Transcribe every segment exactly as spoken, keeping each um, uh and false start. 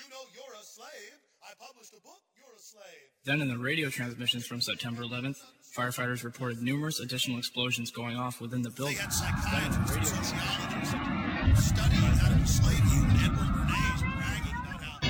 You know you're a slave. I published a book, you're a slave. Then in the radio transmissions from September eleventh, firefighters reported numerous additional explosions going off within the building. They had psychiatrists and sociologists studying how to enslave you, and Edward Bernays bragging about how...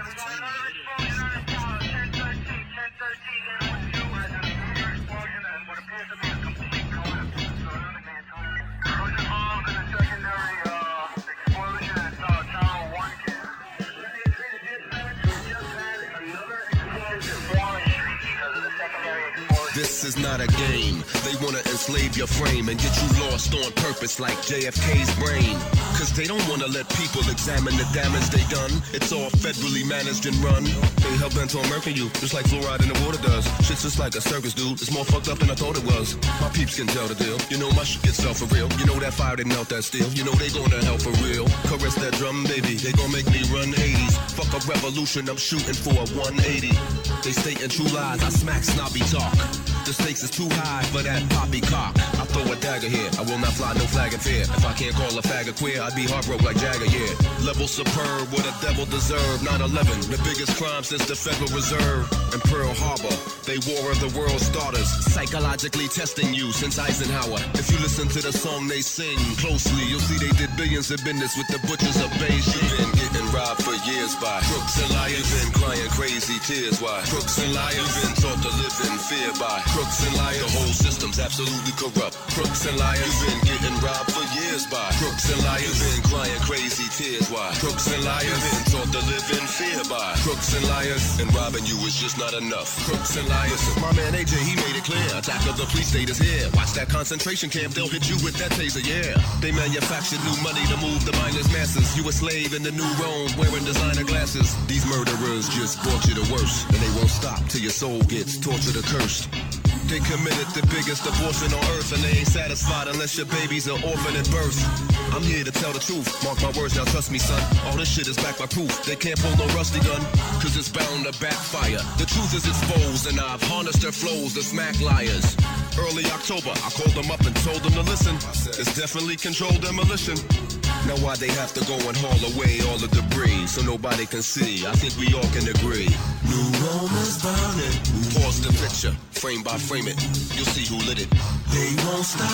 This is not a game. They wanna enslave your frame and get you lost on purpose like J F K's brain. Cause they don't wanna let people examine the damage they done. It's all federally managed and run. They hell bent on murking you, just like fluoride in the water does. Shit's just like a circus, dude. It's more fucked up than I thought it was. My peeps can tell the deal. You know my shit gets self for real. You know that fire didn't melt that steel. You know they gonna hell for real. Caress that drum, baby. They gon' make me run eighties. Fuck a revolution, I'm shooting for a one eighty. They stating true lies, I smack snobby talk. The stakes is too high for that poppycock. I throw a dagger here, I will not fly no flag in fear. If I can't call a faggot queer, I'd be heartbroken like Jagger, yeah. Level superb, what a devil deserve. nine eleven, the biggest crime since the Federal Reserve. And Pearl Harbor, they war of the world's starters. Psychologically testing you since Eisenhower. If you listen to the song they sing closely, you'll see they did billions of business with the butchers of Beijing. Been getting robbed for years by crooks and liars. Been crying crazy tears, why? Crooks and liars. Been taught to live in fear by crooks and liars. The whole system's absolutely corrupt. Crooks and liars. You've been getting robbed for years by crooks and liars. You've been crying crazy tears, why? Crooks and liars. Been taught to live in fear by crooks and liars. And robbing you is just not enough. Crooks and liars. My man A J, he made it clear. Attack of the police state is here. Watch that concentration camp, they'll hit you with that taser, yeah. They manufactured new money to move the mindless masses. You a slave in the new Rome, wearing designer glasses. These murderers just brought you the worst, and they won't stop till your soul gets tortured or cursed. They committed the biggest abortion on earth, and they ain't satisfied unless your baby's an orphan at birth. I'm here to tell the truth, mark my words, now trust me, son. All this shit is backed by proof. They can't pull no rusty gun, cause it's bound to backfire. The truth is exposed, and I've harnessed their flows to smack liars. Early October, I called them up and told them to listen. It's definitely controlled demolition. Now why they have to go and haul away all the debris so nobody can see? I think we all can agree. New Rome is burning. Pause the picture, frame by frame it. You'll see who lit it. They won't stop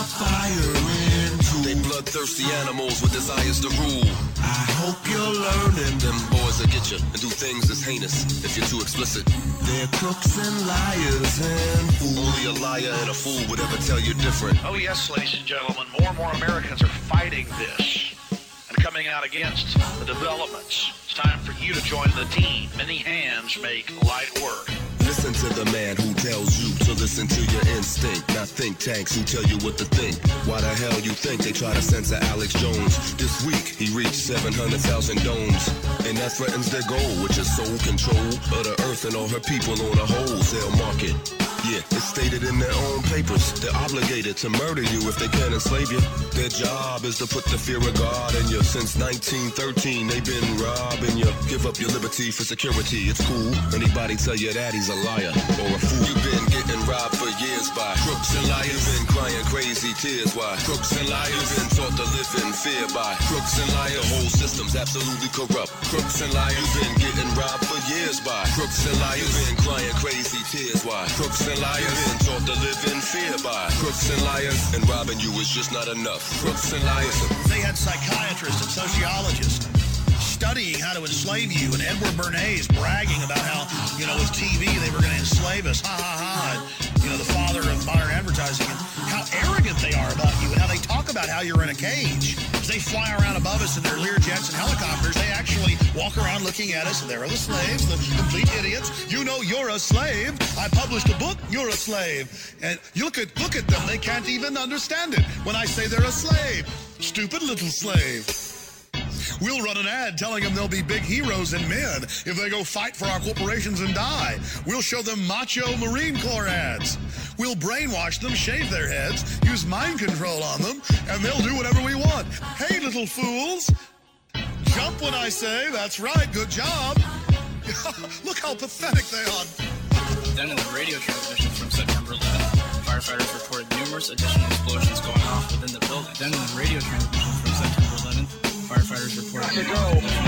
firing too. They bloodthirsty animals with desires to rule. I hope you're learning. Them boys will get you and do things that's heinous if you're too explicit. They're crooks and liars and fools. Only a liar and a fool would ever tell you different. Oh yes, ladies and gentlemen, more and more Americans are fighting this and coming out against the developments. It's time for you to join the team. Many hands make light work. Listen to the man who tells you to listen to your instinct, not think tanks who tell you what to think. Why the hell you think they try to censor Alex Jones? This week he reached seven hundred thousand domes, and that threatens their goal, which is sole control of the earth and all her people on a wholesale market. Yeah, it's stated in their own papers. They're obligated to murder you if they can enslave you. Their job is to put the fear of God in you. Since nineteen thirteen, they've been robbing you. Give up your liberty for security, it's cool. Anybody tell you that, he's a liar or a fool. You've been getting robbed for years by crooks and liars. You've been crying crazy tears, why? Crooks and liars. You've been taught to live in fear by crooks and liars. The whole system's absolutely corrupt. Crooks and liars. You've been getting robbed for years by crooks and liars. You've been crying crazy tears, why? Crooks and liars. Been taught to live in fear by crooks and liars, and robbing you is just not enough. Crooks and liars. They had psychiatrists and sociologists studying how to enslave you, and Edward Bernays bragging about how, you know, with T V they were going to enslave us, ha ha ha, and, you know, the father of modern advertising, and how arrogant they are about you, and how they talk about how you're in a cage. As they fly around above us in their Learjets and helicopters, they actually walk around looking at us, and there are the slaves, the complete idiots. You know you're a slave. I published a book, you're a slave. And you look at, look at them, they can't even understand it when I say they're a slave. Stupid little slave. We'll run an ad telling them they'll be big heroes and men if they go fight for our corporations and die. We'll show them macho Marine Corps ads. We'll brainwash them, shave their heads, use mind control on them, and they'll do whatever we want. Hey, little fools, jump when I say, that's right, good job. Look how pathetic they are. Then in the radio transmissions from September eleventh, firefighters reported numerous additional explosions going off within the building. Then in the radio transmissions from September eleventh, firefighters reported... Ago, uh, I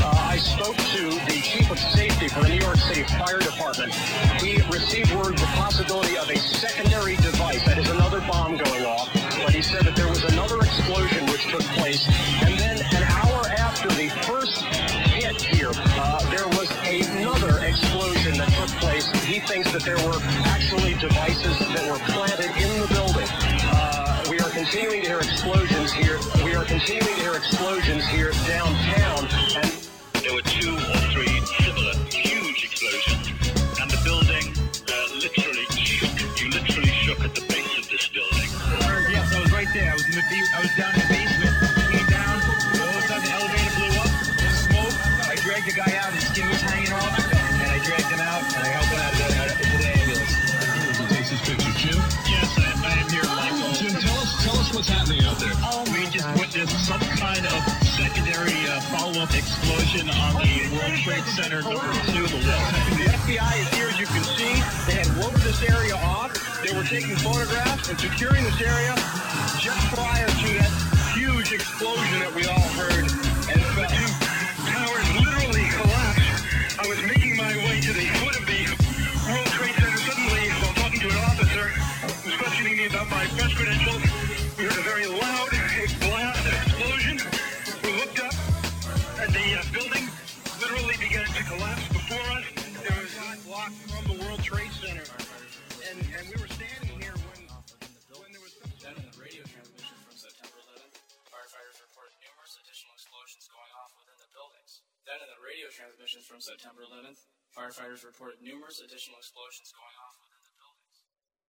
spoke to the chief of safety for the New York City Fire Department. He received word of the possibility of a secondary device, that is another bomb going off, but he said that there was another explosion which took place, and then an hour after the first hit here, uh, there was another explosion that took place. He thinks that there were actually devices that were planted in the building. Uh, we are continuing to hear explosions here. We are continuing to hear explosions here downtown, and there were two or three similar huge explosions, and the building uh, literally shook. You literally shook at the base of this building. Uh, yes, I was right there. I was in the be- I was down in the basement. Came down. All of a sudden, the elevator blew up. Smoke. I dragged the guy out. His skin was hanging off, and I dragged him out, and I helped him out of the, out of, into the ambulance. Who takes this picture, Jim? Yes, I, I am here, Michael. Jim, tell us, tell us what's happening out there. We just witnessed some kind of secondary uh, follow-up explosion on the World Trade Center number two, the West. The F B I is here, as you can see. They had roped this area off. They were taking photographs and securing this area just prior to that huge explosion that we all heard. And the two towers literally collapsed. I was making my way to the foot of the World Trade Center. Suddenly, while talking to an officer who was questioning me about my press credentials, we heard a very loud blast, an explosion. We looked up, and the uh, building literally began to collapse before us. There was a block from the World Trade Center, and, and we were standing here when, when there was some... Then in the radio transmission from September eleventh, firefighters reported numerous additional explosions going off within the buildings. Then in the radio transmissions from September eleventh, firefighters reported numerous additional explosions going